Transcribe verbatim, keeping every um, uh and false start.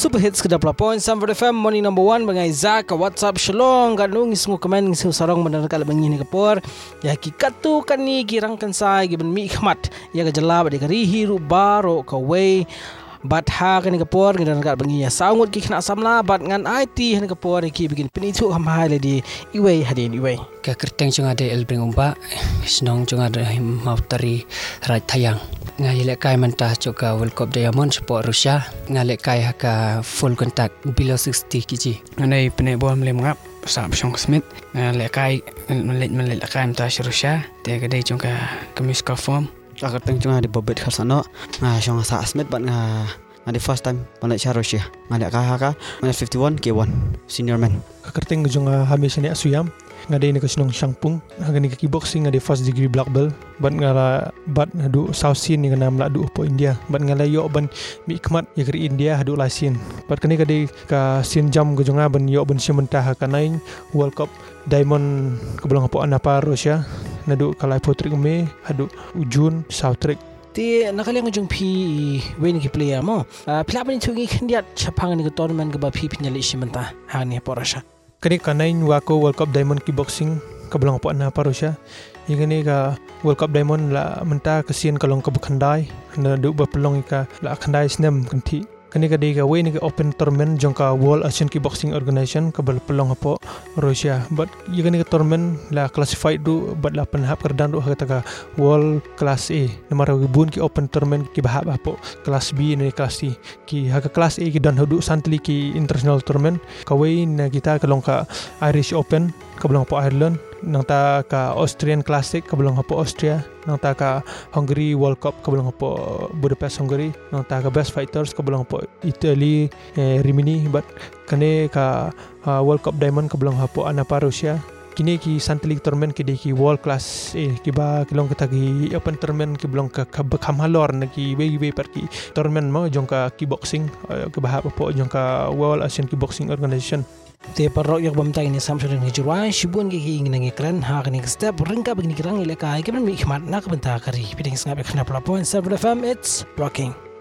Super Hits ke dua puluh point Samford F M morning number one bangai Zak ke WhatsApp Shalom ganung semua komen ngisi sarong benar kala bengi ni kapor ya hakikat tu kan ni kirangkan sai giben mi khmat ya ke jelab de rihi ru baro ka we bat ha kan kapor ngan kat bengi ya sangut ki kena samla bat ngan I T han kapor ki bikin penitu ham hai le di iwe hadin iwe ka kerteng chung ade el bring umba snong chung ade mau tari rai thayang ngai le kai manta choka World Cup Diamond support Russia ngai le kai ka full contact below sixty kg ngai pene bom le ngap sa Sean Smith ngai le kai le le kai manta Russia te ka dei chung ka kamis ka form Aku tengok di Bobet Karsano, ngah Sean Smith, but ngah ngah the first time pada Russia, ngah dia kah kah, ngah fifty-one K one senior man. Kakerteng jung hamis ni asuyam, ngah dia ni kesenong Shangpung, ngah ni kickboxing ngah dia first degree black belt, but ngah but hadu South Sin ni kena meladu po India, but ngah layo ban mi khmat ya keri India hadu lasin, but kani kadi ka sin jam ke jung ban yo ban sementah kanain World Cup Diamond kebelang po anapa Russia. Nadu kalai potrik me hadu ujun South Trick ti nakaliang jung pi wen ki player mo pila ban chungi khandiat chapang ni tournament ke ba pi pinyali simenta ha ni porasha kani kanain wako World Cup Diamond kickboxing kebelang po anapa Russia ingani ka World Cup Diamond la menta kesian kalong ke bekandai nadu berpelong ka la kandai snem kanti kani ka dei ka we ni ka open tournament jong ka World Asian Kickboxing Organization ka berpelong apo Russia but ye kani ka tournament la classified du but la penhap kerdan du kata ka World Class A nomor bun ki open tournament ki bahap apo Class B ni Class C ki ha ka Class A ki dan hudu santli ki international tournament ka we na kita kalong ka Irish Open ka belong apo Ireland nang ta ka Austrian Classic ka belong apo Austria nang ta ka Hungary World Cup ka belong apo Budapest Hungary nang ta ka Best Fighters ka belong apo Italy eh, Rimini but kane ka uh, World Cup Diamond ka belong apo anapa Russia kini ki santli tournament ki de ki World Class eh ki ba kilong kita ki open tournament ki belong ka kham halor na ki we we par ki tournament mo jong ka kickboxing uh, ka bahap apo jong ka World Asian Kickboxing Organization te parok yak bamtai ni samsudin hijrwan shibun ge gi ngi kran ha ni step ringka begini kirang ile kai ke mi khmat nak benta kari piding snap khna pla point seven F M it's rocking.